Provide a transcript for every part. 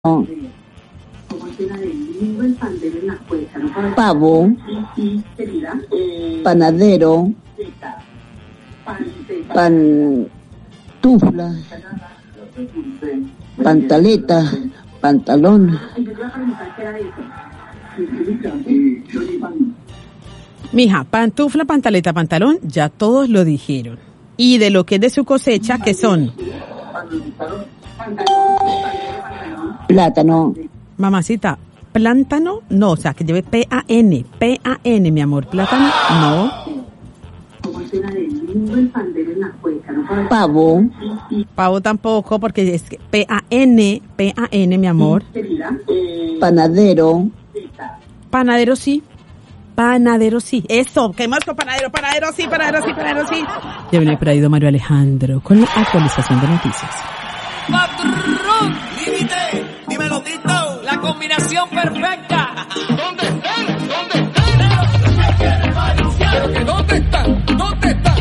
pavo, panadero, pantufla, pantaleta, pantalón. Mija, pantufla, pantaleta, pantalón, ya todos lo dijeron. Y de lo que es de su cosecha, ¿qué son? Plátano. Mamacita, plátano, no, o sea, que lleve P-A-N, P-A-N, mi amor, plátano, no. Pavo. Pavo tampoco, porque es P-A-N, P-A-N, mi amor. Panadero. Panadero sí. Panadero sí. Eso, ¿qué más con panadero? Panadero sí, panadero sí, panadero sí. Ya viene traído Mario Alejandro con la actualización de noticias. ¡Patrón! ¡Límite! ¡Dímelo, Tito! ¡La combinación perfecta! ¿Dónde están? ¿Dónde están? ¿Dónde están? ¿Dónde están?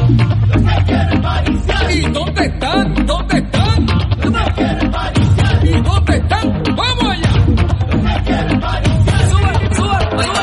¿Y dónde están? ¿Dónde están? ¿Y dónde están? ¡Vamos allá! ¡Sube, sube, sube!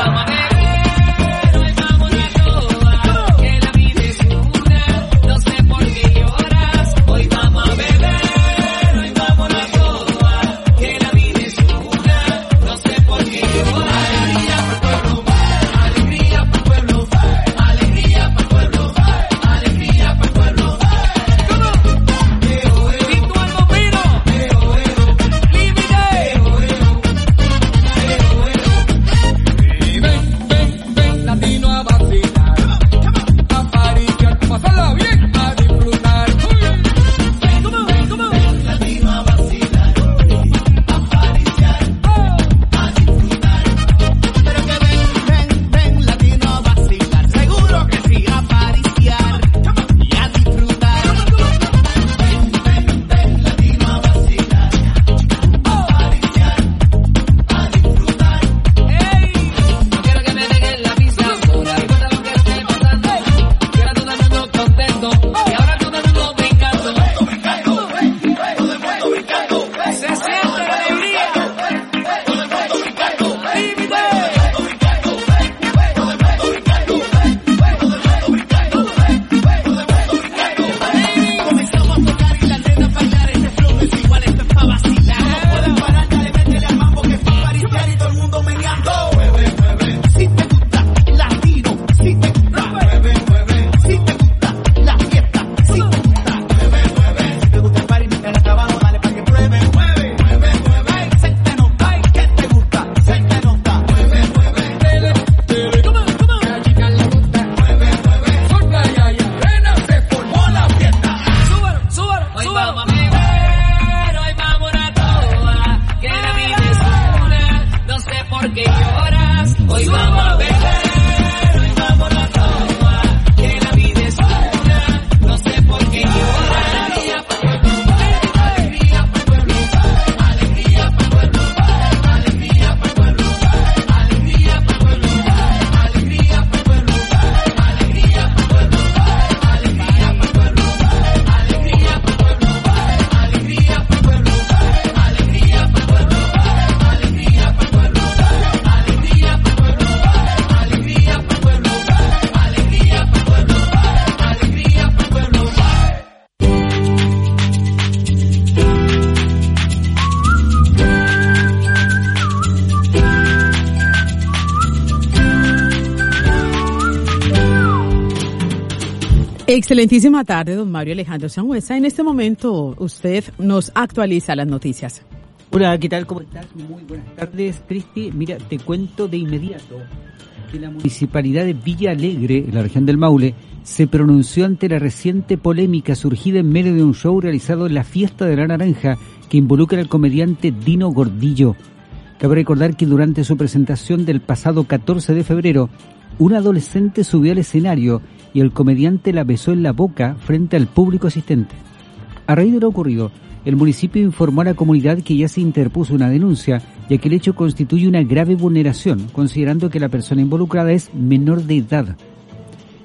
Excelentísima tarde, don Mario Alejandro Sangüesa. En este momento usted nos actualiza las noticias. Hola, ¿qué tal? ¿Cómo estás? Muy buenas tardes, Cristi. Mira, te cuento de inmediato que la Municipalidad de Villa Alegre, en la región del Maule, se pronunció ante la reciente polémica surgida en medio de un show realizado en la Fiesta de la Naranja que involucra al comediante Dino Gordillo. Cabe recordar que durante su presentación del pasado 14 de febrero, un adolescente subió al escenario y el comediante la besó en la boca frente al público asistente. A raíz de lo ocurrido, el municipio informó a la comunidad que ya se interpuso una denuncia, ya que el hecho constituye una grave vulneración, considerando que la persona involucrada es menor de edad.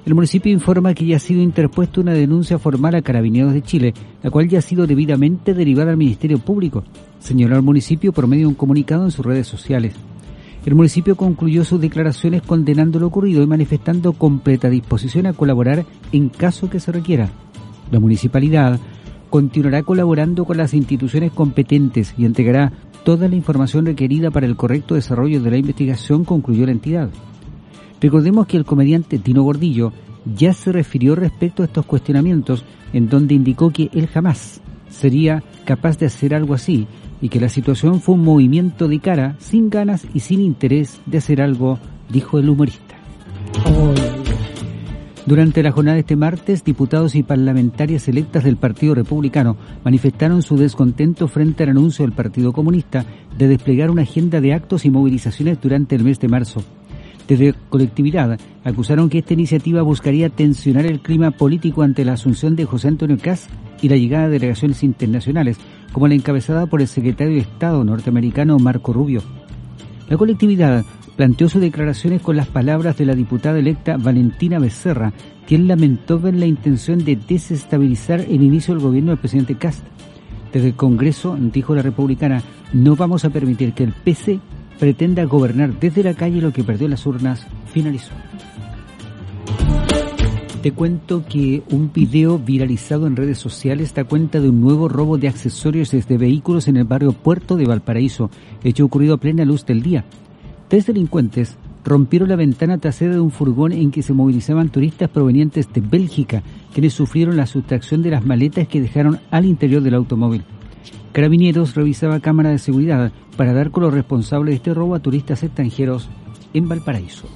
El municipio informa que ya ha sido interpuesta una denuncia formal a Carabineros de Chile, la cual ya ha sido debidamente derivada al Ministerio Público, señaló el municipio por medio de un comunicado en sus redes sociales. El municipio concluyó sus declaraciones condenando lo ocurrido y manifestando completa disposición a colaborar en caso que se requiera. La municipalidad continuará colaborando con las instituciones competentes y entregará toda la información requerida para el correcto desarrollo de la investigación, concluyó la entidad. Recordemos que el comediante Tino Gordillo ya se refirió respecto a estos cuestionamientos, en donde indicó que él jamás sería capaz de hacer algo así y que la situación fue un movimiento de cara, sin ganas y sin interés de hacer algo, dijo el humorista. Durante la jornada de este martes, diputados y parlamentarias electas del Partido Republicano manifestaron su descontento frente al anuncio del Partido Comunista de desplegar una agenda de actos y movilizaciones durante el mes de marzo. Desde colectividad acusaron que esta iniciativa buscaría tensionar el clima político ante la asunción de José Antonio Kast y la llegada de delegaciones internacionales, como la encabezada por el secretario de Estado norteamericano Marco Rubio. La colectividad planteó sus declaraciones con las palabras de la diputada electa Valentina Becerra, quien lamentó ver la intención de desestabilizar el inicio del gobierno del presidente Kast. Desde el Congreso, dijo la republicana, no vamos a permitir que el PC pretenda gobernar desde la calle lo que perdió en las urnas, finalizó. Te cuento que un video viralizado en redes sociales da cuenta de un nuevo robo de accesorios desde vehículos en el barrio Puerto de Valparaíso, hecho ocurrido a plena luz del día. 3 delincuentes rompieron la ventana trasera de un furgón en que se movilizaban turistas provenientes de Bélgica, quienes sufrieron la sustracción de las maletas que dejaron al interior del automóvil. Carabineros revisaba cámaras de seguridad para dar con los responsables de este robo a turistas extranjeros en Valparaíso.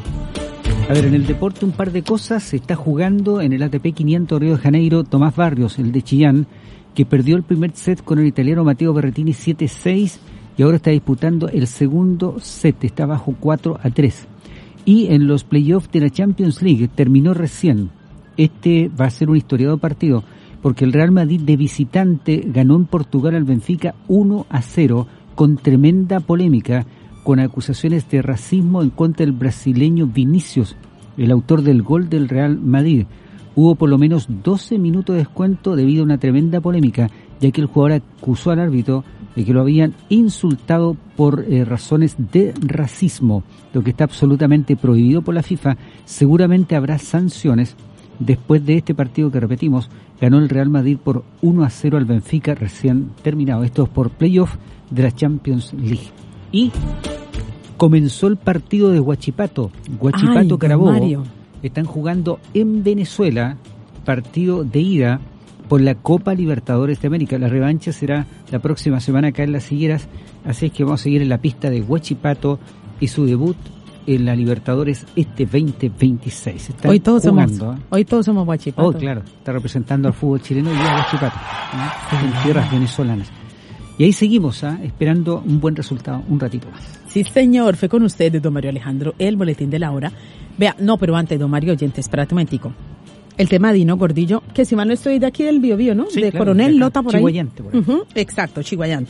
A ver, en el deporte un par de cosas. Se está jugando en el ATP 500 Río de Janeiro Tomás Barrios, el de Chillán, que perdió el primer set con el italiano Matteo Berrettini 7-6 y ahora está disputando el segundo set, está bajo 4-3. Y en los playoffs de la Champions League terminó recién. Este va a ser un historiado partido, porque el Real Madrid de visitante ganó en Portugal al Benfica 1-0 con tremenda polémica, con acusaciones de racismo en contra del brasileño Vinícius, el autor del gol del Real Madrid. Hubo por lo menos 12 minutos de descuento debido a una tremenda polémica, ya que el jugador acusó al árbitro de que lo habían insultado por razones de racismo, lo que está absolutamente prohibido por la FIFA. Seguramente habrá sanciones. Después de este partido que repetimos, ganó el Real Madrid por 1-0 al Benfica recién terminado. Esto es por playoff de la Champions League. Y comenzó el partido de Huachipato. Huachipato Carabobo están jugando en Venezuela, partido de ida por la Copa Libertadores de América. La revancha será la próxima semana acá en Las Higueras, así es que vamos a seguir en la pista de Huachipato y su debut en la Libertadores 2026. Hoy todos somos Huachipato. Oh, claro, está representando al fútbol chileno y a Huachipato, en tierras venezolanas. Y ahí seguimos, esperando un buen resultado, un ratito más. Sí, señor, fue con usted, don Mario Alejandro, el boletín de la hora. Vea, no, pero antes, don Mario Oyentes, espérate un momentico. El tema de Dino Gordillo, que si mal no estoy de aquí del Biobío, ¿no? Sí, de claro, Coronel de Lota por Chihuayante, ahí. por ahí. Exacto, Chihuayante.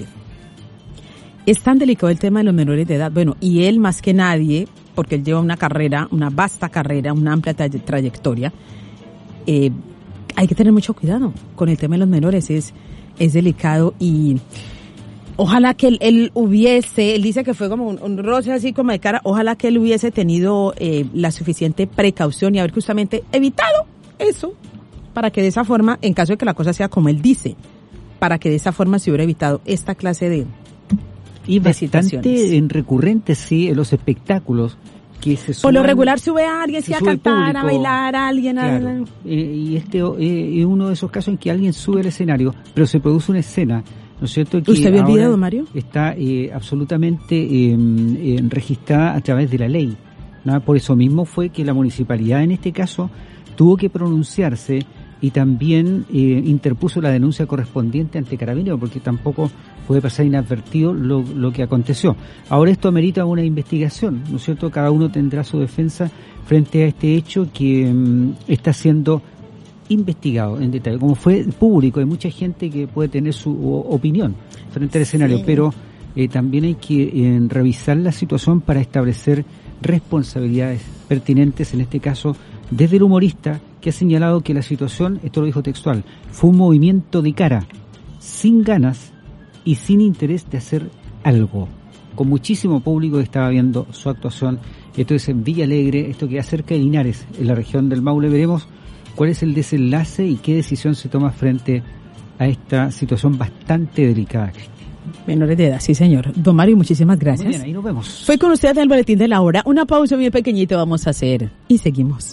Es tan delicado el tema de los menores de edad. Bueno, y él más que nadie, porque él lleva una carrera, una vasta carrera, una amplia trayectoria, hay que tener mucho cuidado con el tema de los menores. Es delicado y ojalá que él dice que fue como un roce así como de cara, ojalá que él hubiese tenido la suficiente precaución y haber justamente evitado eso, para que de esa forma, en caso de que la cosa sea como él dice, para que de esa forma se hubiera evitado esta clase de y bastante en recurrentes, sí, en los espectáculos que se suman. Por lo regular sube a alguien, sí, a cantar, público, a bailar, a alguien. Claro. Y este es uno de esos casos en que alguien sube al escenario, pero se produce una escena, ¿no es cierto? Que ¿usted vio el video, Mario? Está absolutamente registrada a través de la ley, ¿no? Por eso mismo fue que la municipalidad en este caso tuvo que pronunciarse y también interpuso la denuncia correspondiente ante Carabineros, porque tampoco puede pasar inadvertido lo que aconteció. Ahora esto amerita una investigación, ¿no es cierto? Cada uno tendrá su defensa frente a este hecho que está siendo investigado en detalle. Como fue público, hay mucha gente que puede tener su opinión frente al escenario, pero también hay que revisar la situación para establecer responsabilidades pertinentes, en este caso desde el humorista que ha señalado que la situación, esto lo dijo textual, fue un movimiento de cara, sin ganas y sin interés de hacer algo, con muchísimo público que estaba viendo su actuación. Esto es en Villa Alegre, esto queda cerca de Linares, en la región del Maule. Veremos cuál es el desenlace y qué decisión se toma frente a esta situación bastante delicada. Menores de edad, sí señor. Don Mario, muchísimas gracias. Muy bien, ahí nos vemos. Fue con usted en el Boletín de la Hora. Una pausa muy pequeñita vamos a hacer y seguimos.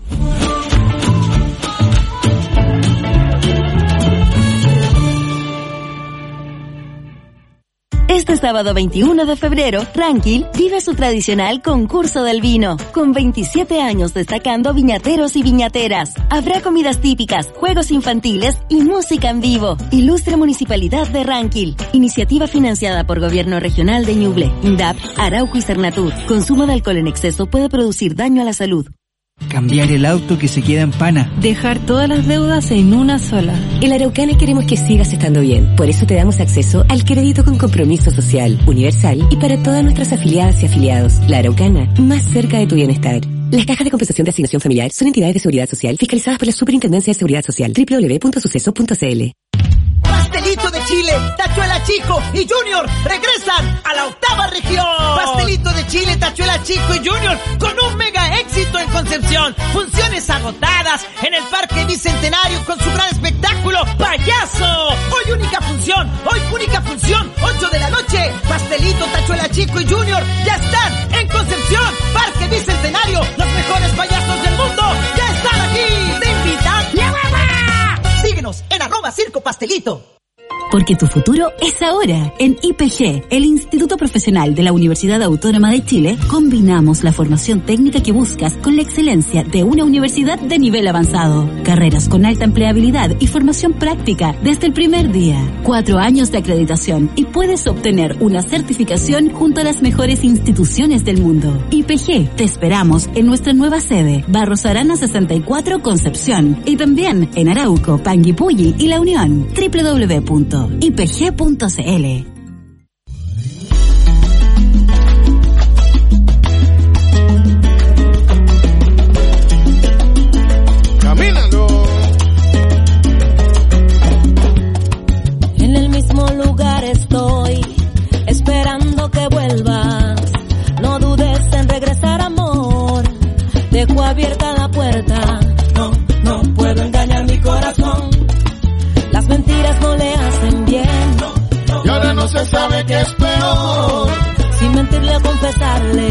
Este sábado 21 de febrero, Ranquil vive su tradicional concurso del vino, con 27 años destacando viñateros y viñateras. Habrá comidas típicas, juegos infantiles y música en vivo. Ilustre Municipalidad de Ranquil. Iniciativa financiada por Gobierno Regional de Ñuble, INDAP, Arauco y Cernatur. Consumo de alcohol en exceso puede producir daño a la salud. Cambiar el auto que se queda en pana. Dejar todas las deudas en una sola. En la Araucana queremos que sigas estando bien. Por eso te damos acceso al crédito con compromiso social, universal y para todas nuestras afiliadas y afiliados. La Araucana, más cerca de tu bienestar. Las cajas de compensación de asignación familiar son entidades de seguridad social fiscalizadas por la Superintendencia de Seguridad Social. www.suceso.cl. Pastelito de Chile, Tachuela Chico y Junior regresan a la 8ª región. Pastelito de Chile, Tachuela Chico y Junior con un mega éxito en Concepción. Funciones agotadas en el Parque Bicentenario con su gran espectáculo Payaso. Hoy única función, 8 de la noche. Pastelito, Tachuela Chico y Junior ya están en Concepción. Parque Bicentenario, los mejores payasos del mundo ya están aquí. Te invitan. ¡La mamá! Síguenos en @Circo Pastelito. Porque tu futuro es ahora. En IPG, el Instituto Profesional de la Universidad Autónoma de Chile, combinamos la formación técnica que buscas con la excelencia de una universidad de nivel avanzado. Carreras con alta empleabilidad y formación práctica desde el primer día. 4 años de acreditación y puedes obtener una certificación junto a las mejores instituciones del mundo. IPG, te esperamos en nuestra nueva sede, Barros Arana 64, Concepción. Y también en Arauco, Panguipulli y La Unión. www.ipg.cl. Camínalo. En el mismo lugar estoy, esperando que vuelvas. No dudes en regresar, amor. Dejo abierta la puerta. No puedo engañar mi corazón. Las mentiras no le hacen bien. Y ahora no se sabe qué es peor. Sin mentirle o confesarle.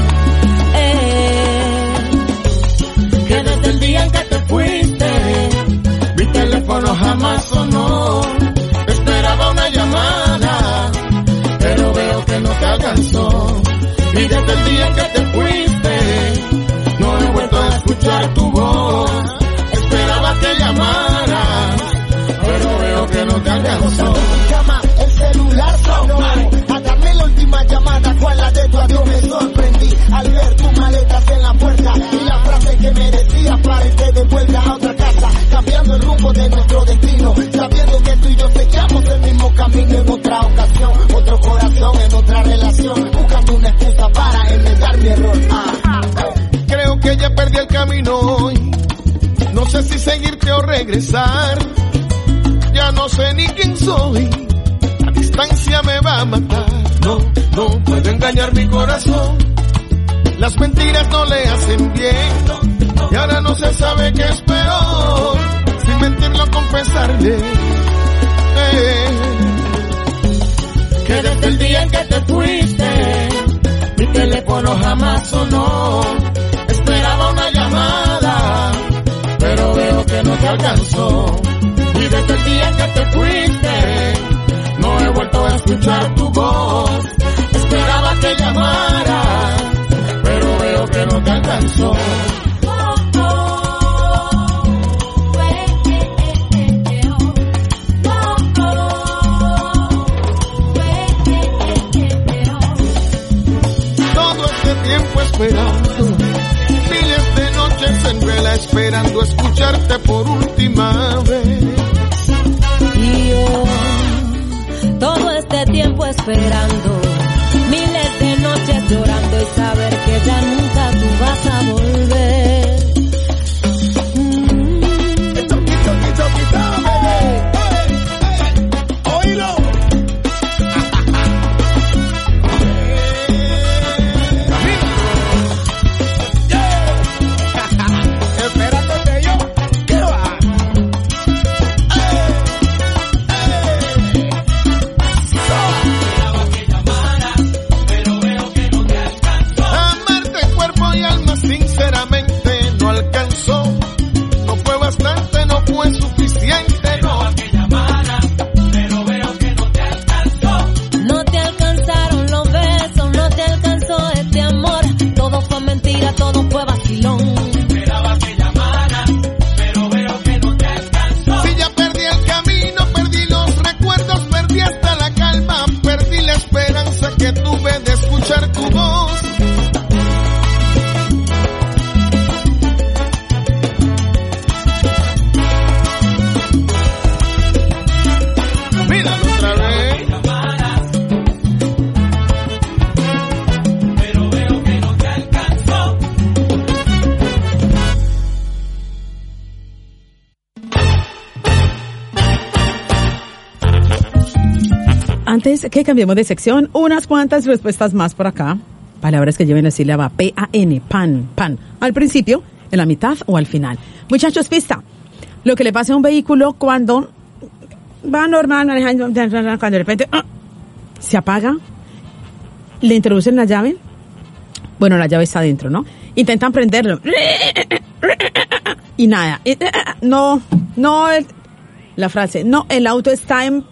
Que desde el día en que te fuiste, Mi teléfono jamás sonó. Esperaba una llamada, pero veo que no te alcanzó. Y desde el día en que te fuiste, no he vuelto a escuchar tu voz. Esperaba que llamaras, pero veo que no te alcanzó. Llama, el celular sonó. A darme la última llamada, cual la de tu adiós me sorprendí. Al ver tus maletas en la puerta y la frase que me decía para irte de vuelta a otra casa. Cambiando el rumbo de nuestro destino, sabiendo que tú y yo seguíamos el mismo camino en otra ocasión. Otro corazón en otra relación, buscando una excusa para enmendar mi error. Creo que ya perdí el camino hoy. No sé si seguirte o regresar. Ya no sé ni quién soy. La distancia me va a matar. No puedo engañar mi corazón. Las mentiras no le hacen bien. Y ahora no se sabe qué es peor. Sin mentirlo, confesarle. Que desde el día en que te fuiste, mi teléfono jamás sonó. Esperaba una llamada, pero veo que no te alcanzó. Y desde el día en que te fuiste, no he vuelto a escuchar tu voz. Esperaba que llamaras, pero veo que no te alcanzó. Todo este tiempo esperando, miles de noches en vela esperando escucharte por última vez. Y yo, todo este tiempo esperando, miles de noches llorando y saber que ya nunca tú vas a volver. Antes que cambiemos de sección, unas cuantas respuestas más por acá. Palabras que lleven la sílaba P-A-N, pan, pan. Al principio, en la mitad o al final. Muchachos, pista. Lo que le pasa a un vehículo cuando va normal manejando, cuando de repente se apaga, le introducen la llave. Bueno, la llave está adentro, ¿no? Intentan prenderlo. Y nada. No, la frase, no, el auto está ¿en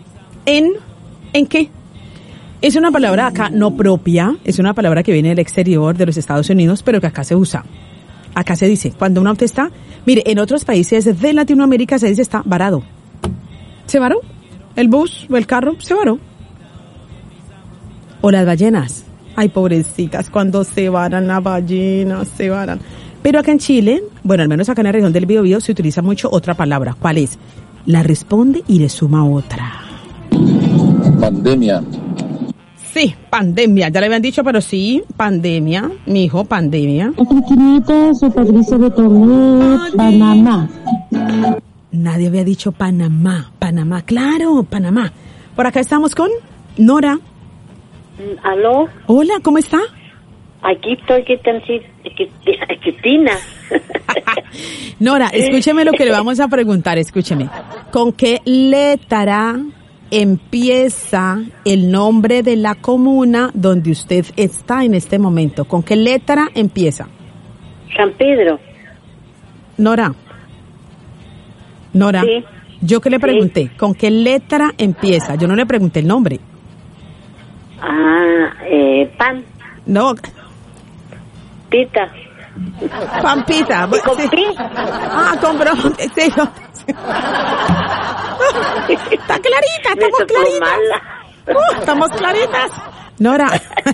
qué? Es una palabra acá no propia, es una palabra que viene del exterior de los Estados Unidos, pero que acá se usa. Acá se dice, cuando un auto está, mire, en otros países de Latinoamérica se dice está varado. ¿Se varó? El bus o el carro se varó. O las ballenas. Ay, pobrecitas, cuando se varan las ballenas, se varan. Pero acá en Chile, bueno, al menos acá en la región del Biobío, se utiliza mucho otra palabra. ¿Cuál es? La responde y le suma otra. Pandemia. Sí, pandemia. Ya le habían dicho, pero sí, pandemia. Mijo, pandemia. Su Patricia de Tornet, Panamá. Nadie había dicho Panamá. Panamá, claro, Panamá. Por acá estamos con Nora. ¿Aló? Hola, ¿cómo está? Aquí estoy, Tina. Nora, escúcheme lo que le vamos a preguntar, escúcheme. ¿Con qué letra empieza el nombre de la comuna donde usted está en este momento? ¿Con qué letra empieza? San Pedro. Nora. Sí. Yo que le pregunté, ¿con qué letra empieza? Yo no le pregunté el nombre. Pan. No. Pita. Pampita. ¿Con sí. pi? Compró. Sí. Está clarita, estamos claritas. Estamos claritas. Nora.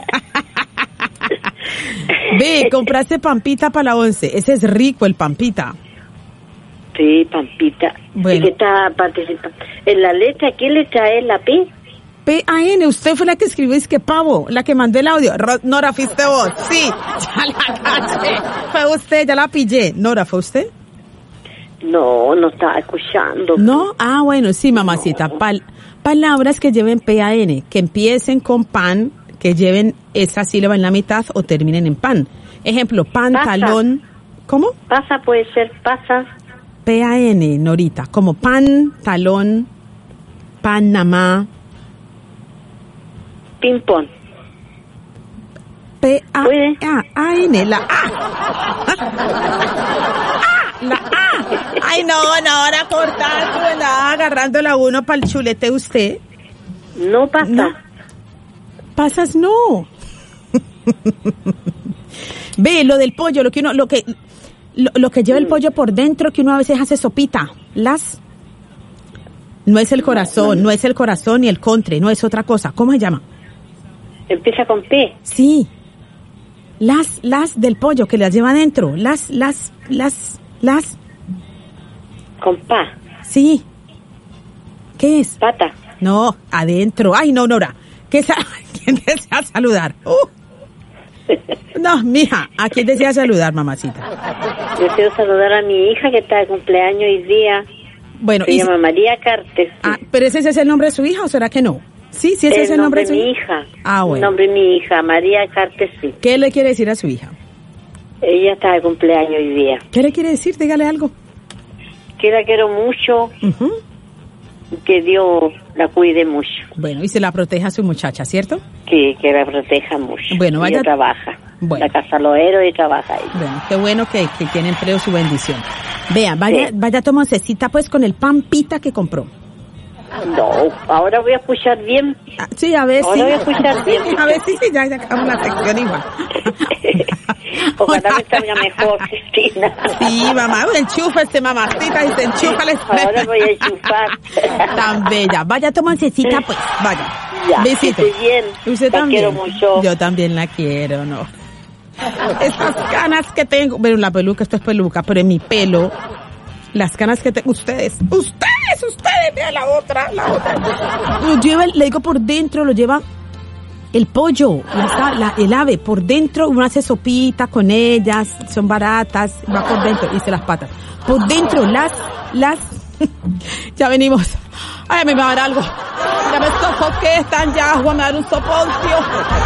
Ve, compraste pampita para la 11. Ese es rico, el pampita. Sí, pampita. Bueno. ¿Y qué está participando? En la letra, ¿qué letra es la P? P-A-N, usted fue la que escribió, es que pavo, la que mandó el audio. Nora, ¿fuiste vos? Sí, ya la caché. Fue usted, ya la pillé. Nora, ¿fue usted? No estaba escuchando. ¿No? Bueno, sí, mamacita. No. Palabras que lleven P-A-N, que empiecen con pan, que lleven esa sílaba en la mitad o terminen en pan. Ejemplo, pantalón. Pasa. ¿Cómo? Pasa puede ser, pasa. P-A-N, Norita, como pan, talón, Panamá. Ping-pong. P-A-N, la A. La A. Ay, no, ahora cortar, tú andaba agarrando la uno para el chulete usted. No pasa. No. Pasas no. Ve, lo del pollo, lo que lleva el pollo por dentro, que uno a veces hace sopita. No es el corazón, no es el corazón ni el contre, no es otra cosa. ¿Cómo se llama? Empieza con P. Sí. Las del pollo que las lleva adentro. Las. Con pa. Sí. ¿Qué es? Pata. No, adentro. Ay, no, Nora. ¿Quién desea saludar? No, mija, ¿a quién desea saludar, mamacita? Deseo saludar a mi hija que está de cumpleaños hoy día. Bueno, se llama María Cartes. ¿Pero ese es el nombre de su hija o será que no? Sí, ese es el nombre de su hija. Bueno. El nombre de mi hija, María Cartes, sí. ¿Qué le quiere decir a su hija? Ella está de cumpleaños hoy día. ¿Qué le quiere decir? Dígale algo. Que la quiero mucho. Que Dios la cuide mucho. Bueno, y se la proteja a su muchacha, ¿cierto? Sí, que la proteja mucho. Bueno, vaya. Ella trabaja. Bueno. La casa Loero y trabaja ahí. Bueno, qué bueno que tiene empleo, su bendición. Vea, vaya tomoncecita pues con el pan pita que compró. No, ahora voy a escuchar bien. Sí, a ver, ahora sí. Voy a escuchar bien. A ver, sí, ya acabamos la sección igual. Ojalá me salga mejor, Cristina. Sí, mamá, enchúfese, mamacita, y se enchufa. Ahora voy a enchufar. Tan bella. Vaya, tomancecita, pues, vaya. Ya, besito. Estoy bien. Usted la también. Quiero mucho. Yo también la quiero, ¿no? Estas canas que tengo, bueno, la peluca, esto es peluca, pero en mi pelo, las canas que tengo, ustedes, vean la otra. Lo lleva, le digo por dentro, lo lleva el pollo, el ave, por dentro, uno hace sopita con ellas, son baratas, va por dentro, hice las patas. Por dentro, las, ya venimos. Ay, me va a dar algo. Ya me estoy ojos que están ya, Juan me dar un soponcio.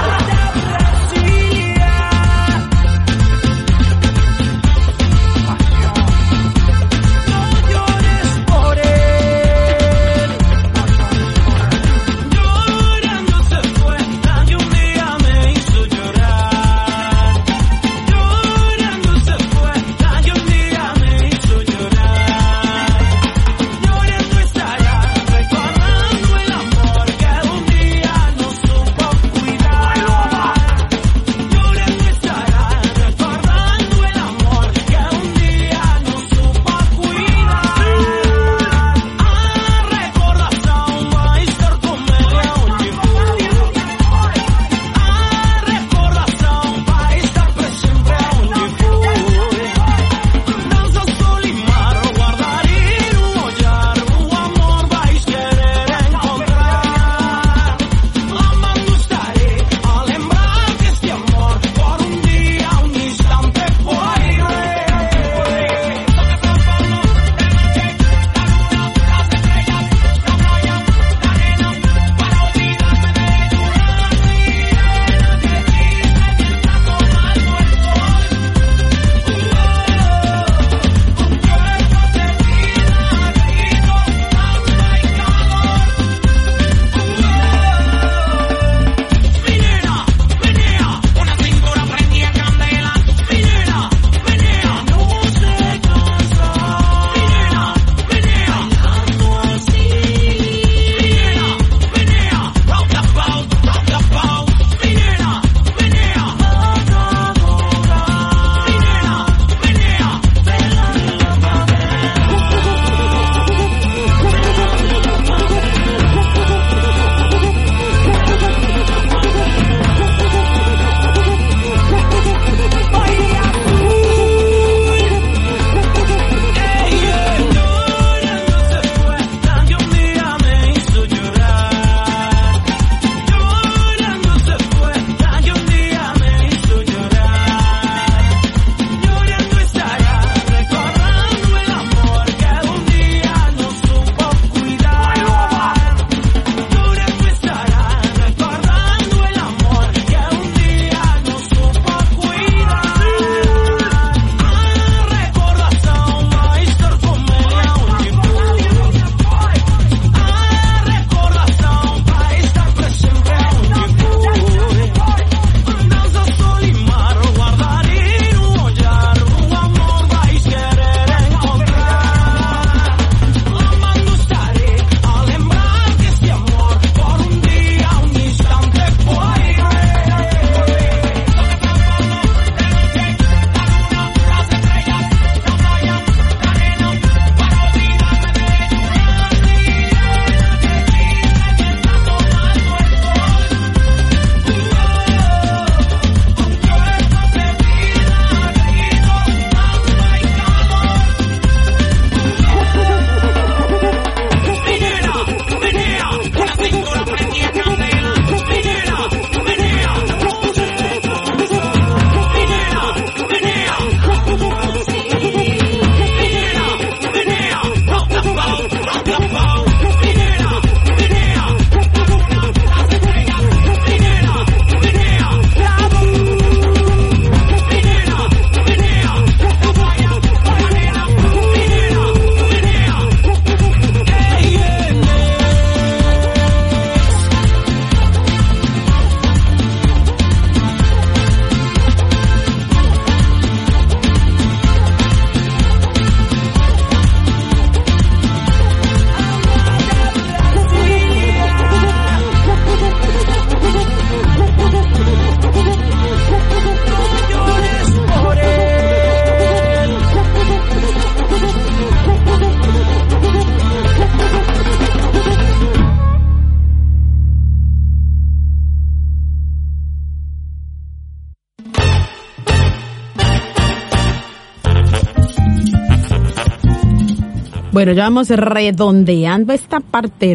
Bueno, ya vamos redondeando esta parte.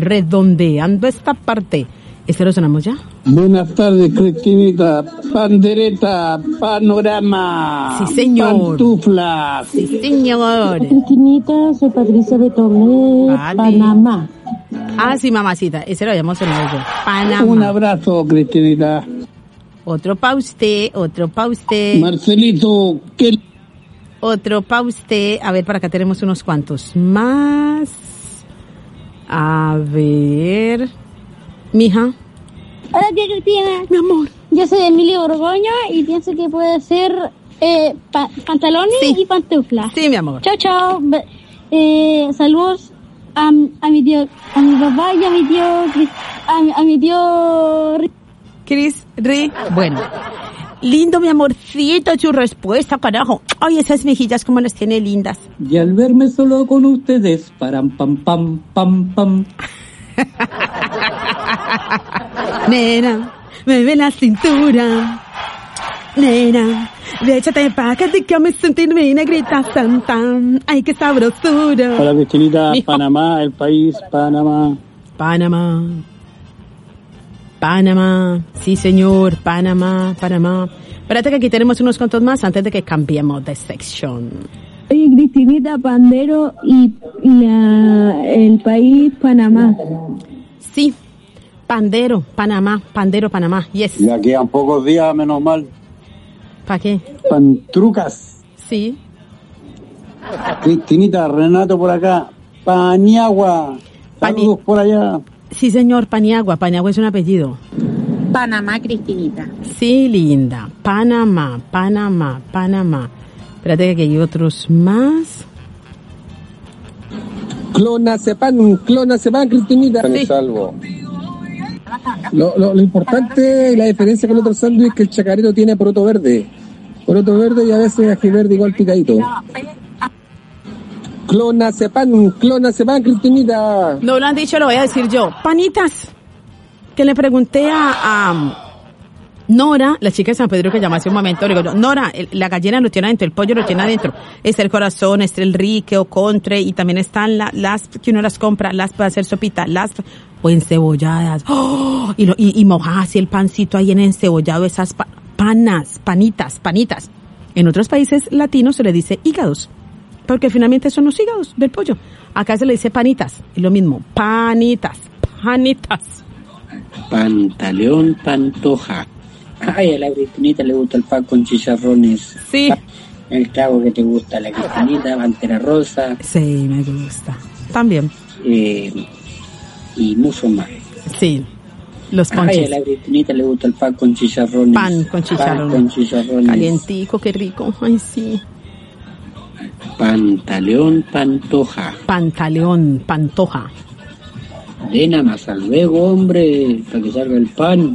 ¿Este lo sonamos ya? Buenas tardes, Cristinita. Pandereta, panorama. Sí, señor. Pantuflas. Sí, señor. Cristinita, soy Patricia de Tomé, Panamá. Ah, sí, mamacita, ese lo habíamos sonado yo. Panamá. Un abrazo, Cristinita. Otro pa' usted. Marcelito, ¿qué? Otro pa' usted. A ver, para acá tenemos unos cuantos más. A ver. Mija. Hola, tía Cristina. Mi amor. Yo soy Emilio Borgoño y pienso que puede ser pantalones y pantuflas. Sí, mi amor. Chao, chao. Saludos a mi tío, a mi papá y a mi tío, a mi tío Cris, bueno. Lindo, mi amorcito, su respuesta, carajo. Ay, esas mejillas como las tiene lindas. Y al verme solo con ustedes, param, pam, pam, pam, pam. Nena, me ve la cintura. Nena, échate pa' que me sentirme y negrita santa. Ay, qué sabrosura. Hola, Cristinita. Panamá, el país, Panamá. Panamá, sí señor, Panamá. Espérate que aquí tenemos unos cuantos más antes de que cambiemos de sección. Oye, Cristinita, pandero y el país Panamá. Sí, pandero, Panamá, yes. Ya quedan pocos días, menos mal. ¿Para qué? Pantrucas. Sí. Cristinita, Renato por acá. Paniagua. Saludos por allá. Sí, señor, Paniagua es un apellido. Panamá, Cristinita. Sí, linda. Panamá. Espérate que aquí hay otros más. Clonazepam, Cristinita. Sí. Salvo. Lo importante y la diferencia con otros sándwiches es que el chacarero tiene poroto verde y a veces ají verde igual picadito. Clonazepam, Cristinita. No lo han dicho, lo voy a decir yo. Panitas. Que le pregunté a Nora, la chica de San Pedro que llamó hace un momento, le digo, Nora, la gallina lo tiene adentro, el pollo lo tiene adentro. Está el corazón, está el rique o contre, y también están las que uno las compra, las para hacer sopita, las o encebolladas. ¡Oh! Y mojadas y el pancito ahí en encebollado, esas panitas. En otros países latinos se le dice hígados, porque finalmente son los hígados del pollo. Acá se le dice panitas, es lo mismo, panitas. Pantaleón, pantoja. Ay, a la Cristinita le gusta el pan con chicharrones. Sí. El trago que te gusta, la Cristinita, pantera rosa. Sí, me gusta. También. Y mucho más. Sí. Los ponches. Ay, a la Cristinita le gusta el pan con chicharrones. Pan con chicharrones. Calientico, qué rico. Ay, sí. Pantaleón, pantoja. Nena, más al luego, hombre, para que salga el pan.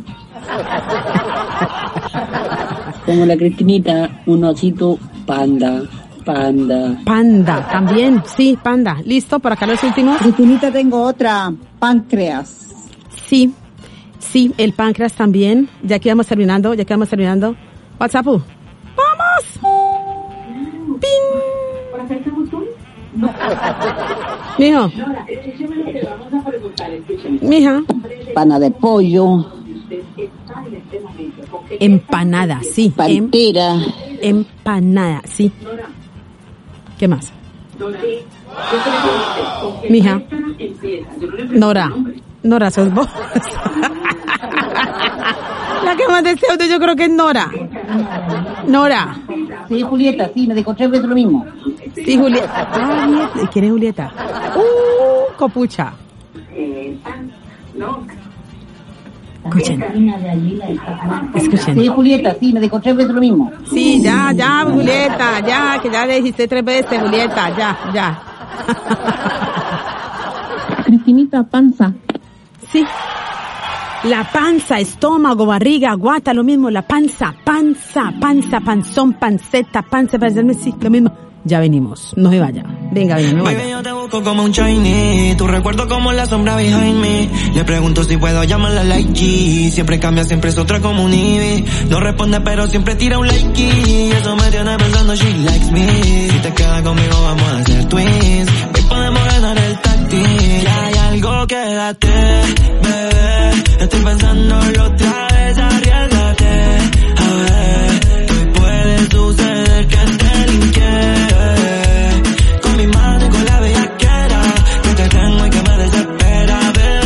Como la Cristinita, un osito panda. También, sí, panda. ¿Listo? Por acá los últimos. Cristinita, tengo otra, páncreas. Sí, el páncreas también. Ya que vamos terminando. WhatsApp. ¡Vamos! ¡Pin! Mijo. Mija. Pana de pollo. Empanada, sí. Pantera. Empanada, sí. ¿Qué más? Mija. Nora, sos vos. La que más deseo yo creo que es Nora. Sí, Julieta, sí, me dijo 3 veces lo mismo. Sí, Julieta. Ah, ¿quién es Julieta? Copucha. Escuchen. Sí, Julieta, sí, me dijo 3 veces lo mismo. Sí, ya, Julieta, ya, que ya le dijiste 3 veces, Julieta, ya. Cristinita, panza. Sí. La panza, estómago, barriga, guata, lo mismo, la panza, panzón, panceta, sí, lo mismo. Ya venimos, no se vaya. Venga, no vaya. Baby, yo te busco como un shiny, tu recuerdo como la sombra behind me. Le pregunto si puedo llamarla like G. Siempre cambia, siempre es otra como un Ivy. No responde pero siempre tira un like y eso me tiene pensando she likes me. Si te quedas conmigo vamos a hacer twins. Hoy podemos ganar el táctil. Ya hay algo, quédate, bebé. Estoy pensándolo otra vez, arriesgate. A ver, ¿qué puede suceder que te linke? Con mi mano y con la bellaquera que te tengo y que me desespera, bebé.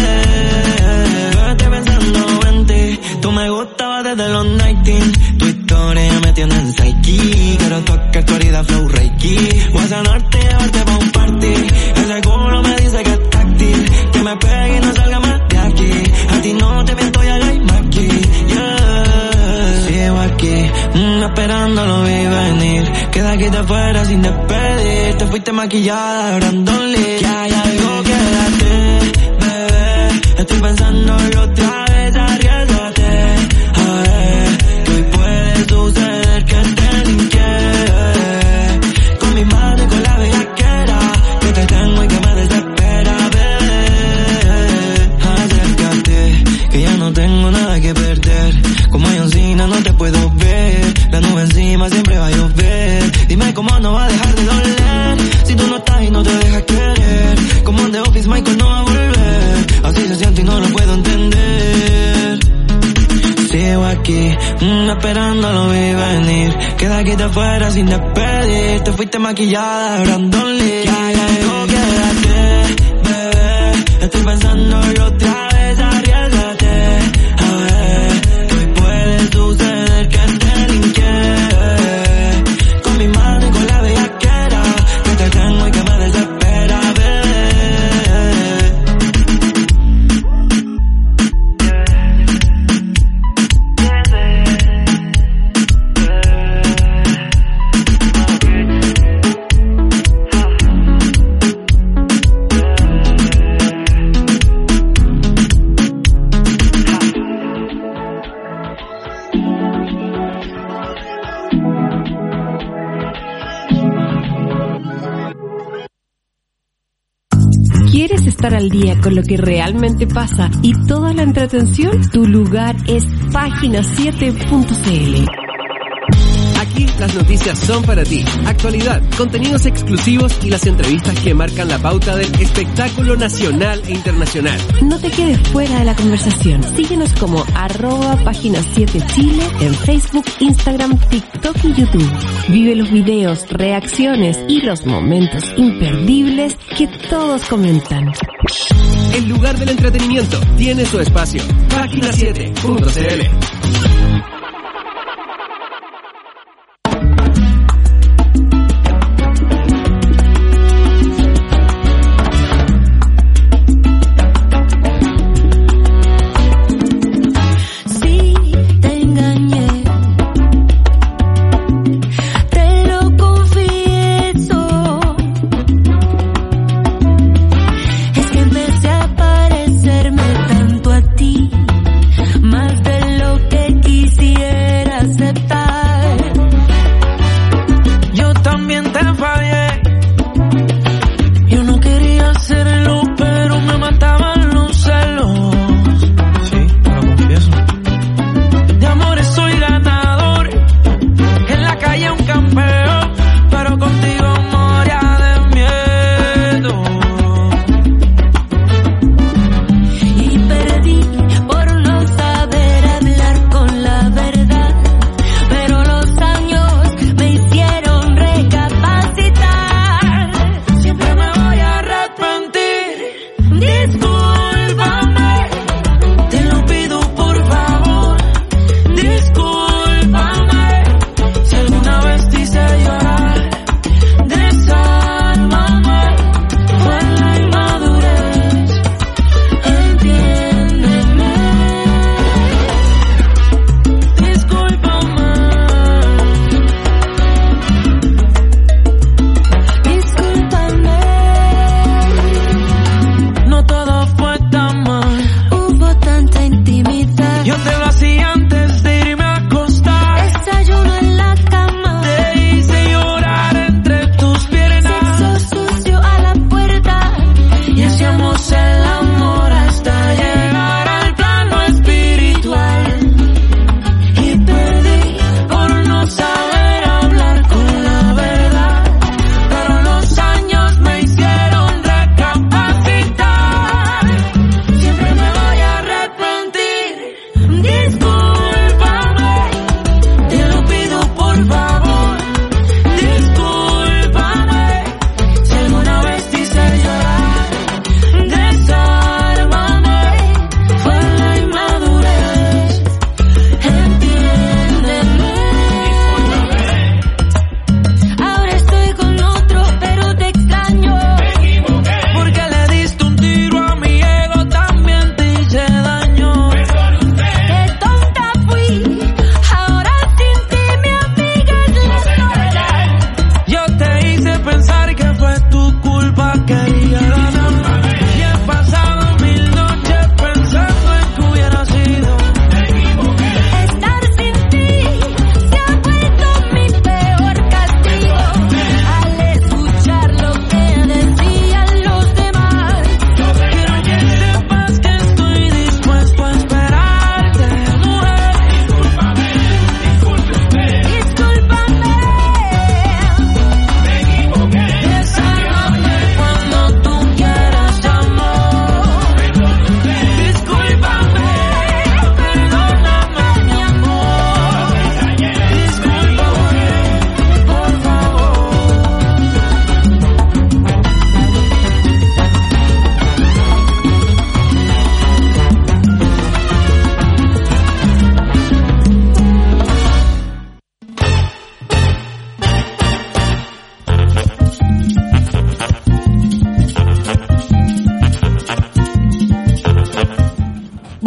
gustaba desde los 19. Tu historia me tiene en psyche. Quiero tocar tu herida flow reiki. Voy a sanarte y llevarte pa' un party. Ese culo me dice que es táctil. Que me pegue y no salga más de aquí. A ti no te miento, ya hay más aquí. Yeah. Sigo aquí, esperando lo vi venir. Queda aquí de afuera sin despedir. Te fuiste maquillada, Brandon Lee. Que hay algo que darte, bebé. Estoy pensando otra vez, arriesgate. A ver, que hoy puede suceder que te linqué. Con mi madre, con la bellaquera. Que te tengo y que me desespera, bebé. Acércate, que ya no tengo nada que perder. Como Johncina no te puedo ver. La nube encima siempre va a llover. Dime cómo no va a dejar de doler. Si tú no estás y no te dejas querer. Como en The Office Michael no va a volver. Así se siente y no lo puedo entender. Sigo aquí, esperando lo vi venir. Queda aquí de afuera sin despedir. Te fuiste maquillada, Brandon Lee. Que hay algo que darte, bebé. Estoy pensando otra vez, arriesgate. A ver, que hoy puede suceder que te linqué. Con mi mano y con la bellaquera. Que te tengo y que me desespera, bebé. ¿Quieres estar al día con lo que realmente pasa y toda la entretención? Tu lugar es Página7.cl. Aquí las noticias son para ti. Actualidad, contenidos exclusivos y las entrevistas que marcan la pauta del espectáculo nacional e internacional. No te quedes fuera de la conversación. Síguenos como @Página7Chile en Facebook, Instagram, TikTok y YouTube. Vive los videos, reacciones y los momentos imperdibles que todos comentan. El lugar del entretenimiento tiene su espacio. Página7.cl. Más de lo que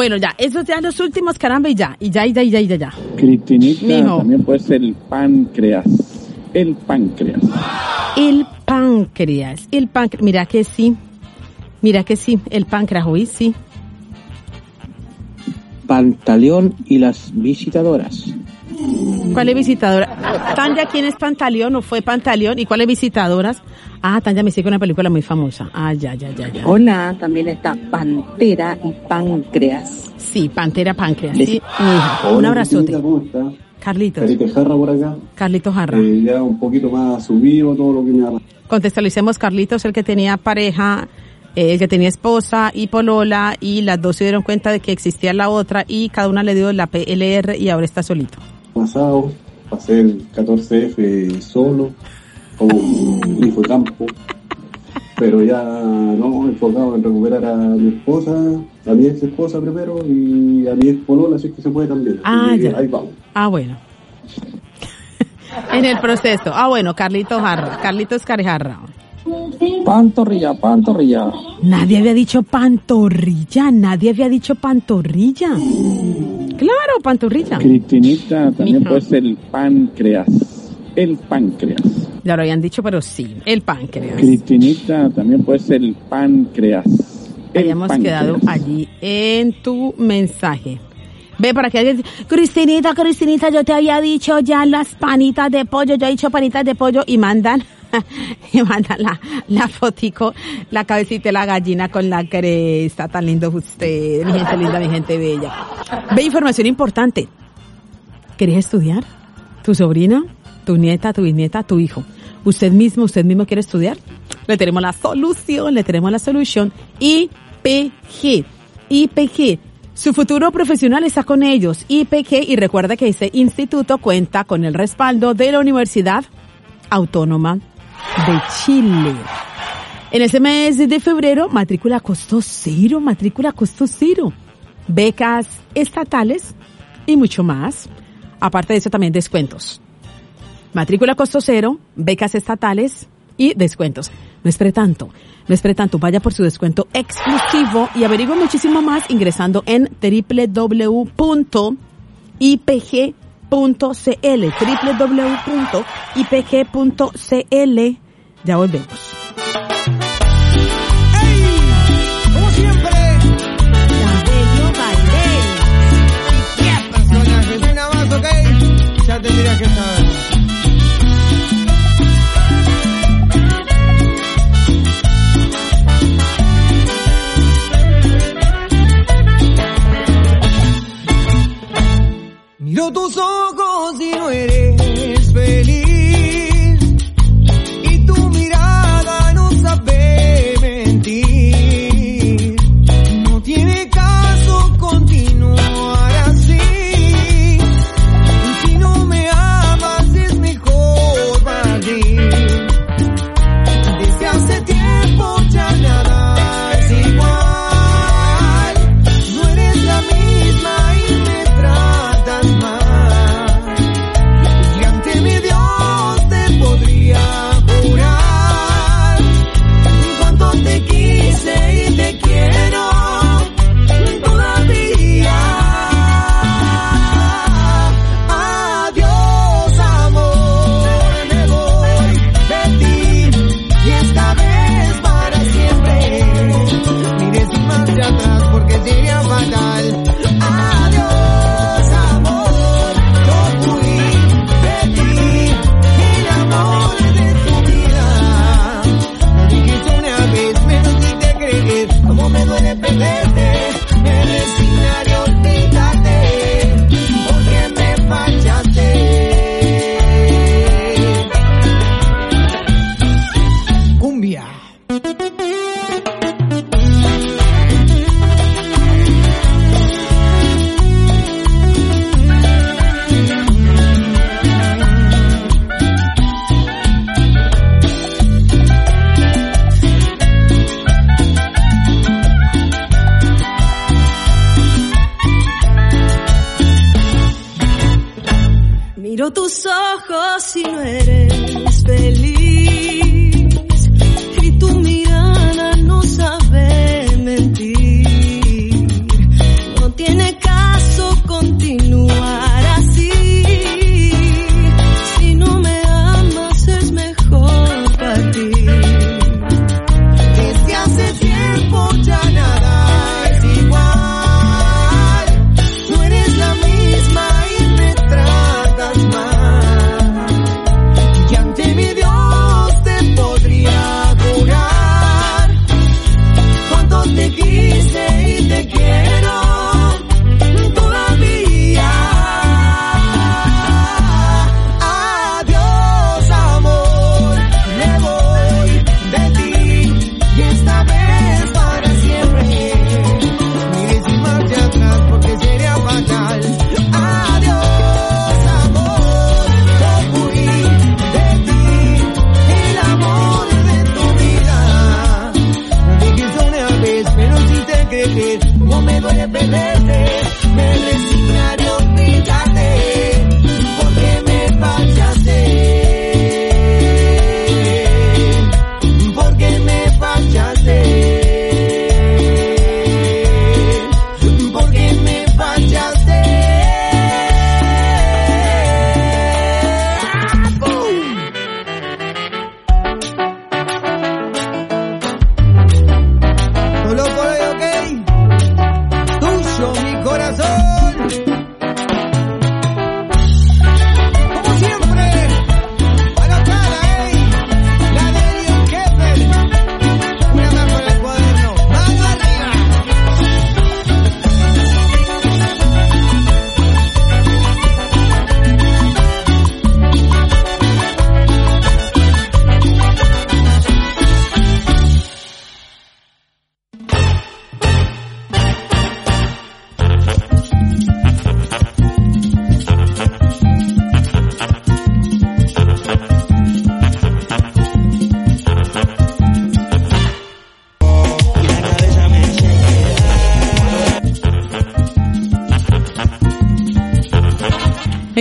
Bueno, ya, esos ya los últimos, caramba, y ya. Cristinita, Mijo. también puede ser el páncreas. El páncreas. Mira que sí, el páncreas, hoy sí. Pantaleón y las visitadoras. ¿Cuál es visitadora? Tanya, ¿quién es Pantaleón o fue Pantaleón? ¿Y cuál es visitadoras? Ah, Tanya me sigue una película muy famosa. Ah, ya. Hola, también está Pantera y Páncreas. Sí, Pantera, Páncreas. Sí, mi hija. Un abrazote. ¿Cómo está? Carlitos. Carlitos Jarra por acá. Carlitos Jarra. Ya un poquito más subido todo lo que me ha... Contextualicemos, Carlitos, el que tenía pareja, el que tenía esposa y polola, y las dos se dieron cuenta de que existía la otra y cada una le dio la PLR y ahora está solito. Pasado, pasé el 14F solo, como hijo de campo, pero ya no enfocado en recuperar a mi esposa, a mi ex esposa primero y a mi ex polola, así que se puede también. Ah, ya. Ahí vamos. Ah, bueno. En el proceso. Ah, bueno, Carlitos Carejarra. Pantorrilla. Nadie había dicho pantorrilla. Claro, pantorrilla. Cristinita, también Mija. puede ser el páncreas. El páncreas. Ya lo habían dicho, pero sí, el páncreas. Cristinita, también puede ser el páncreas. Habíamos quedado allí en tu mensaje. Ve, para que alguien... Cristinita, yo te había dicho ya las panitas de pollo. Yo he dicho panitas de pollo y mandan la fotico, la cabecita de la gallina con la cresta. Tan lindo usted, mi gente linda, mi gente bella. Ve, información importante. ¿Querés estudiar? ¿Tu sobrina? ¿Tu nieta? ¿Tu bisnieta? ¿Tu hijo? ¿Usted mismo quiere estudiar? Le tenemos la solución. IPG. Su futuro profesional está con ellos. IPG, y recuerda que ese instituto cuenta con el respaldo de la Universidad Autónoma de Chile. En ese mes de febrero, matrícula costo cero. Becas estatales y mucho más. Aparte de eso, también descuentos. Matrícula costo cero, becas estatales y descuentos. No espere tanto, vaya por su descuento exclusivo y averigüe muchísimo más ingresando en www.ipg.cl. www.ipg.cl. Ya volvemos. Como siempre, Cabello Bailén. ¿qué persona Argentina más, ok? Ya tendría que saber. Miro tus ojos y no eres feliz, y tu mirada no sabe mentir. No tiene caso continuar así. Si no me amas es mejor partir. Desde hace tiempo ya nada es igual. No eres la misma y me tratas mal. Y ante mi Dios te podría jurar cuánto te quise y te quiero todavía. Adiós, amor, me voy de ti y esta vez para siempre. Mires más hacia atrás porque sería fatal. Adiós, amor, yo fui de ti, el amor de tu vida. Lo dijiste una vez, menos si te crees, como me duele perderte. Me resignaré, olvídate, porque me fallaste. Cumbia. Miro tus ojos y no eres feliz, y tu mirada no sabe mentir. No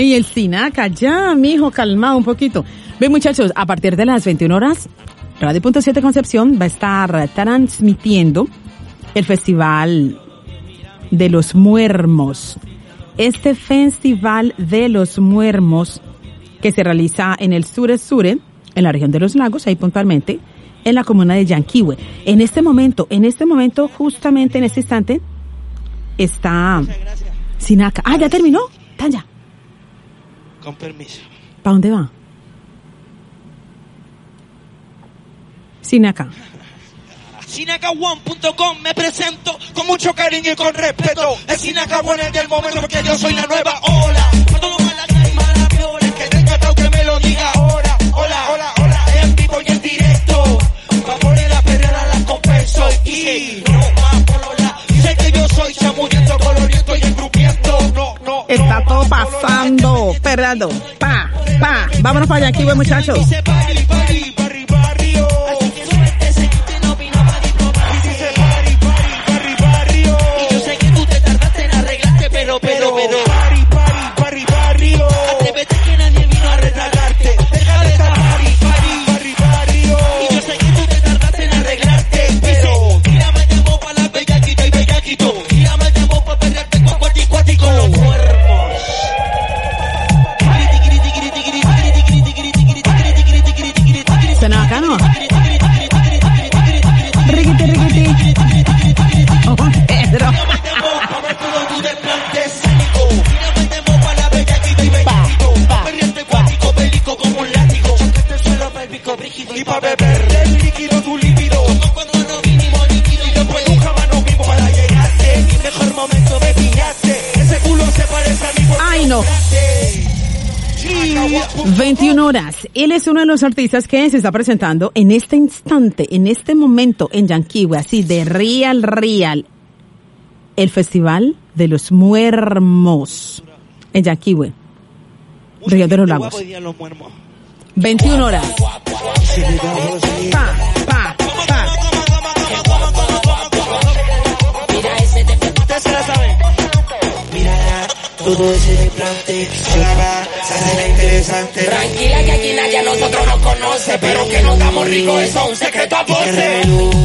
Y el Sinaca, ya, mijo, calmado un poquito. Ven, muchachos, a partir de las 21 horas, Radio Punto 7 Concepción va a estar transmitiendo el Festival de los Muermos. Este Festival de los Muermos que se realiza en el Sure, en la región de los lagos, ahí puntualmente, en la comuna de Yanquihue. En este momento, justamente en este instante, está Sinaca. Ah, ¿ya terminó? Tanya. Con permiso. ¿Para dónde va? Sinaca. Sinacaone.com, me presento con mucho cariño y con respeto. Es Sinacaone del momento porque yo soy la nueva ola. Cuando lo mala y mala viola, que tenga tao que me lo diga ahora. Hola, en vivo y en directo. Pa' poner la perrera la compenso y no más polola. Sé que yo soy chamullento, coloriento y engrupiento. No. Está todo pasando, Fernando. Pa. Vámonos para Yanquihue, muchachos. Barrio. Atrévete que nadie vino a retratarte. Deja de estar barrio. Y yo sé que tú te tardaste en arreglarte, pero tírame el tiempo para la bellaquita y bellaquito. Tírame el tiempo para pelearte cuati con los muermos. Suena bacano. Riquiti. Oh, Pedro. Y pa' beber el líquido tu líquido, como cuando no vinimos líquido. Y después nunca más nos vimos para llegarte. Mi mejor momento me pillaste. Ese culo se parece a mi cuerpo. Ay, no. 21 horas. Él es uno de los artistas que se está presentando en este instante, en este momento en Yanquihue, así de real. El Festival de los Muermos en Yanquihue, región de los lagos. 21 horas. Pa. Mira ese te usted se la sabe. Mira todo ese desplante. Se hace la interesante. Tranquila que aquí nadie a nosotros nos conoce, pero que nos damos ricos, eso es un secreto a voces.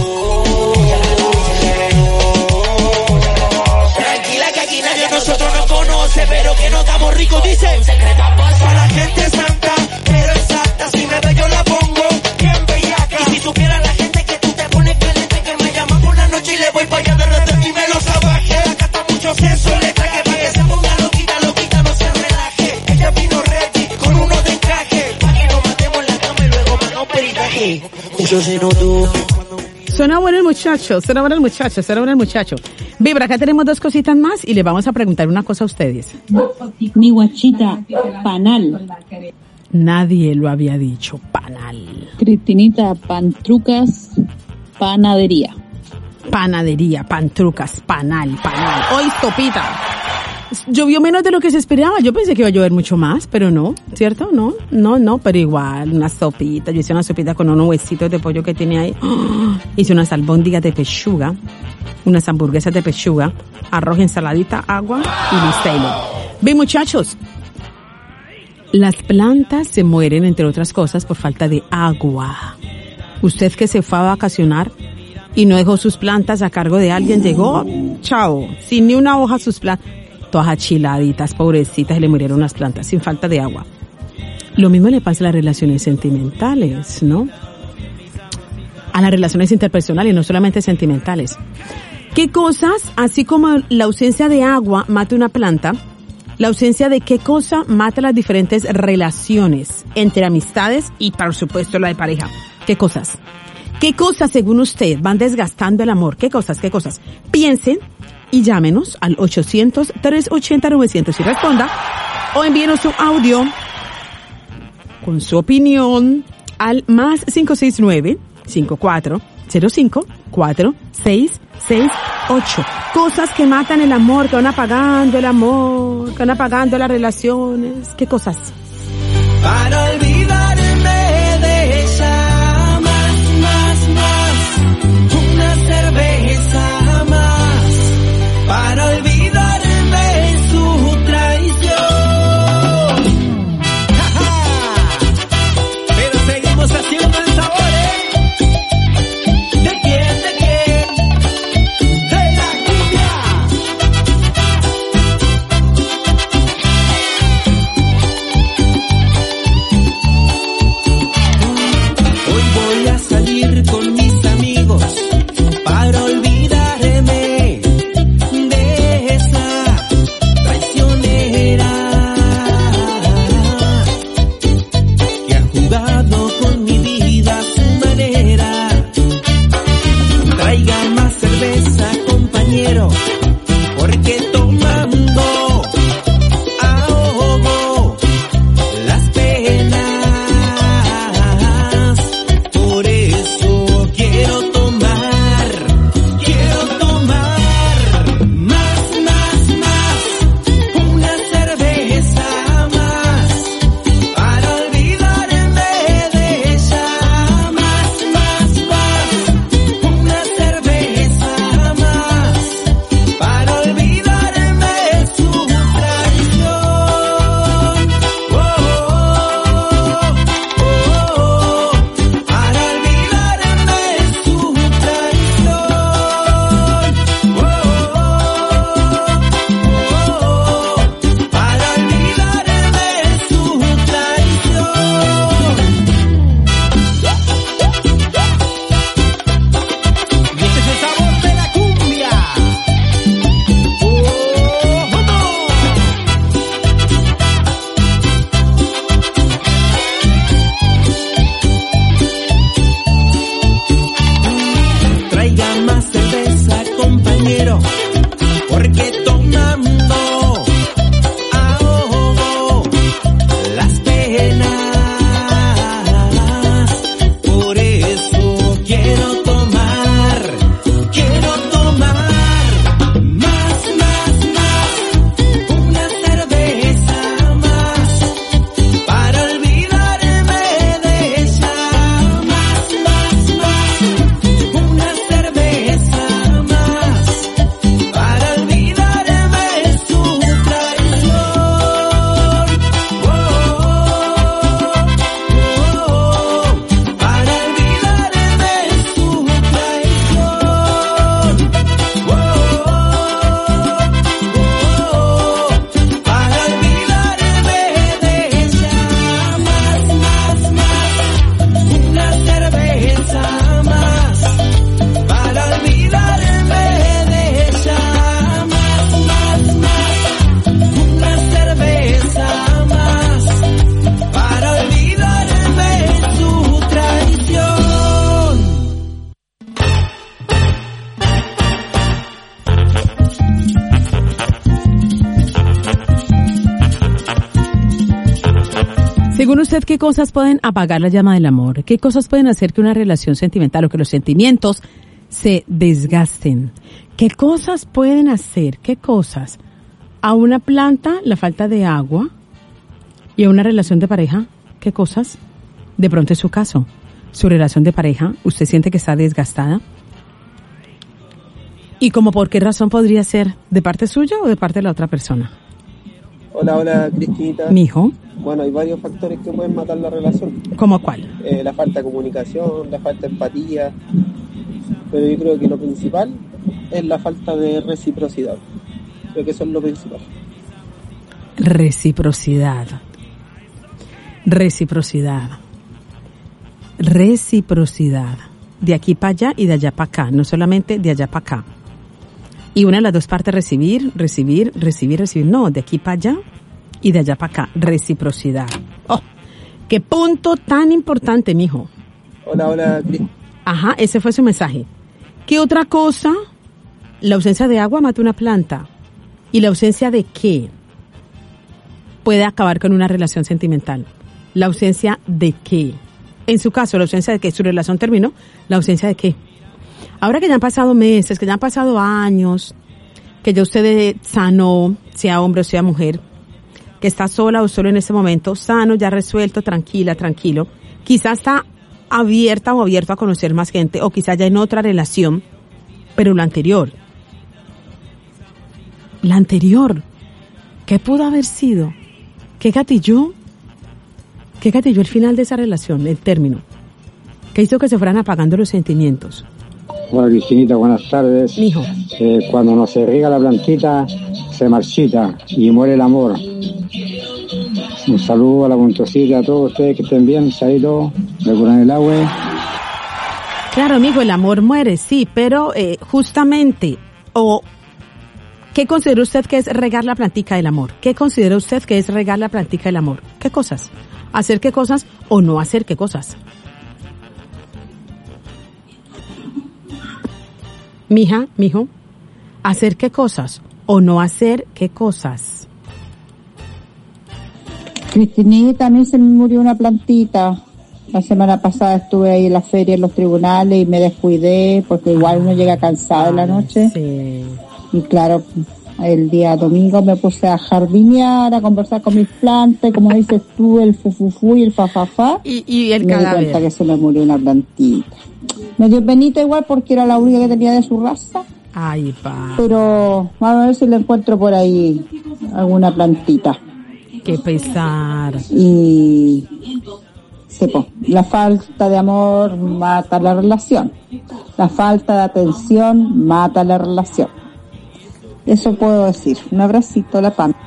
Tranquila que aquí nadie a nosotros nos conoce, pero que nos damos ricos, dice un secreto a voces. Para la gente santa, pero exacta, si me ve yo la pongo bien bellaca. Y si supiera la gente que tú te pones caliente, que me llaman por la noche y le voy para allá de repente y me lo salvaje. Acá está mucho sexo, le traje para que se ponga loquita, no se relaje. Ella vino ready con uno de encaje, para que nos matemos en la cama y luego manda un peritaje. Mucho se notó. Suena bueno el muchacho. Vibra, acá tenemos dos cositas más y les vamos a preguntar una cosa a ustedes. Mi guachita, panal. Nadie lo había dicho, panal. Cristinita, pantrucas, panadería. Panadería, pantrucas, panal. Hoy topita. Llovió menos de lo que se esperaba. Yo pensé que iba a llover mucho más, pero no, ¿cierto? No, pero igual, una sopita. Yo hice una sopita con unos huesitos de pollo que tiene ahí. Hice unas albóndigas de pechuga, unas hamburguesas de pechuga, arroz, ensaladita, agua y listeilo. Ven, muchachos, las plantas se mueren, entre otras cosas, por falta de agua. Usted que se fue a vacacionar y no dejó sus plantas a cargo de alguien, llegó, chao, sin ni una hoja sus plantas. Todas achiladitas, pobrecitas, y le murieron las plantas sin falta de agua. Lo mismo le pasa a las relaciones sentimentales, ¿no? A las relaciones interpersonales, no solamente sentimentales. ¿Qué cosas, así como la ausencia de agua mata una planta, la ausencia de qué cosa mata las diferentes relaciones entre amistades y, por supuesto, la de pareja? ¿Qué cosas? ¿Qué cosas, según usted, van desgastando el amor? ¿Qué cosas? Piensen y llámenos al 800-380-900 y responda, o envíenos su audio con su opinión al más 569-5405-4668. Cosas que matan el amor, que van apagando el amor, que van apagando las relaciones. ¿Qué cosas? Para olvidarme de ella, más, una cerveza más. Para olvidarme su traición. Según usted, ¿qué cosas pueden apagar la llama del amor? ¿Qué cosas pueden hacer que una relación sentimental o que los sentimientos se desgasten? ¿Qué cosas pueden hacer? ¿Qué cosas? A una planta, la falta de agua. Y a una relación de pareja, ¿qué cosas? De pronto es su caso. Su relación de pareja, ¿usted siente que está desgastada? ¿Y como por qué razón podría ser? ¿De parte suya o de parte de la otra persona? Hola, Cristinita. Mijo. Bueno, hay varios factores que pueden matar la relación. ¿Cómo cuál? La falta de comunicación, la falta de empatía. Pero yo creo que lo principal es la falta de reciprocidad. Creo que eso es lo principal. Reciprocidad. Reciprocidad. Reciprocidad. De aquí para allá y de allá para acá. No solamente de allá para acá. Y una de las dos partes, recibir. No, de aquí para allá y de allá para acá. Reciprocidad. ¡Oh! ¡Qué punto tan importante, mijo! Hola, Cris. Ajá, ese fue su mensaje. ¿Qué otra cosa? La ausencia de agua mata una planta. ¿Y la ausencia de qué puede acabar con una relación sentimental? ¿La ausencia de qué? En su caso, la ausencia de qué. Su relación terminó. ¿La ausencia de qué? Ahora que ya han pasado meses, que ya han pasado años, que ya usted sanó, sea hombre o sea mujer, que está sola o solo en ese momento, sano, ya resuelto, tranquila, tranquilo, quizás está abierta o abierto a conocer más gente, o quizás ya en otra relación, pero la anterior, ¿qué pudo haber sido? ¿Qué gatilló el final de esa relación, el término? ¿Qué hizo que se fueran apagando los sentimientos? Bueno, Cristinita, buenas tardes. Mijo. Cuando no se riega la plantita, se marchita y muere el amor. Un saludo a la Puntosita, a todos ustedes que estén bien, Saito, de Curán el Agua. Claro, amigo, el amor muere, sí, pero justamente, ¿qué considera usted que es regar la plantica del amor? ¿Qué considera usted que es regar la plantica del amor? ¿Qué cosas? ¿Hacer qué cosas o no hacer qué cosas? Mija, mijo, ¿hacer qué cosas o no hacer qué cosas? Cristinita, a mí se me murió una plantita. La semana pasada estuve ahí en la feria, en los tribunales, y me descuidé, porque igual uno llega cansado en la noche. Sí. Y claro, el día domingo me puse a jardinear, a conversar con mis plantas, como dices tú, el fufufu y el fafafá. Y el me cadáver. di cuenta que se me murió una plantita. Me dio penita igual porque era la única que tenía de su raza. Ay, pa. Pero vamos a ver si le encuentro por ahí alguna plantita. Qué pesar. Y sepo, la falta de amor mata la relación. La falta de atención mata la relación. Eso puedo decir. Un abracito, la pan.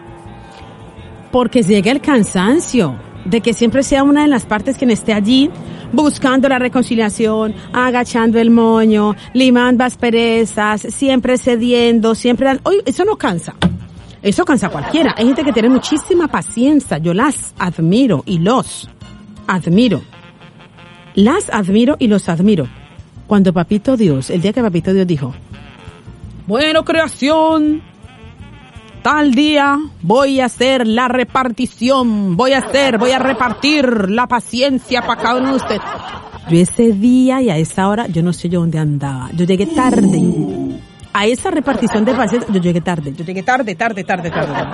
Porque llega el cansancio de que siempre sea una de las partes quien esté allí buscando la reconciliación, agachando el moño, limando asperezas, siempre cediendo, siempre... Oye, eso no cansa. Eso cansa a cualquiera. Hay gente que tiene muchísima paciencia. Yo las admiro y los admiro. Las admiro y los admiro. Cuando Papito Dios, el día que Papito Dios dijo, bueno, creación, tal día voy a hacer la repartición, voy a repartir la paciencia para cada uno de ustedes. Yo ese día y a esa hora, yo no sé yo dónde andaba. Yo llegué tarde. A esa repartición de paciencia, yo llegué tarde. Tarde.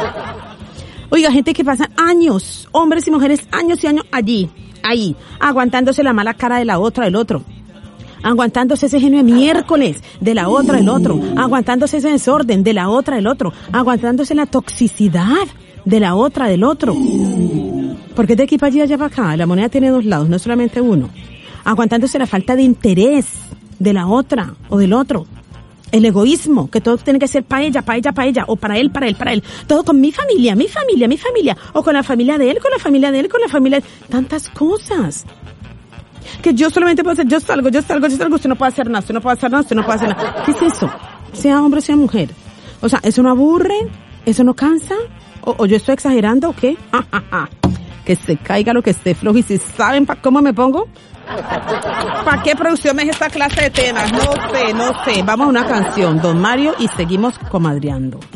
Oiga, gente que pasa años, hombres y mujeres, años y años ahí, aguantándose la mala cara de la otra, del otro. Aguantándose ese genio de miércoles de la otra, del otro. Aguantándose ese desorden de la otra, del otro. Aguantándose la toxicidad de la otra, del otro. Porque de aquí para allá para acá, la moneda tiene dos lados, no solamente uno. Aguantándose la falta de interés de la otra o del otro. El egoísmo, que todo tiene que ser para ella, o para él. Todo con mi familia, o con la familia de él, con la familia de él, con la familia de... Tantas cosas. Que yo solamente puedo hacer, yo salgo, usted no puede hacer nada, ¿Qué es eso? Sea hombre, sea mujer. O sea, ¿eso no aburre? ¿Eso no cansa? ¿O yo estoy exagerando o qué? Que se caiga lo que esté flojo. Y si saben cómo me pongo, ¿para qué producción es esta clase de temas? No sé. Vamos a una canción, Don Mario, y seguimos comadreando.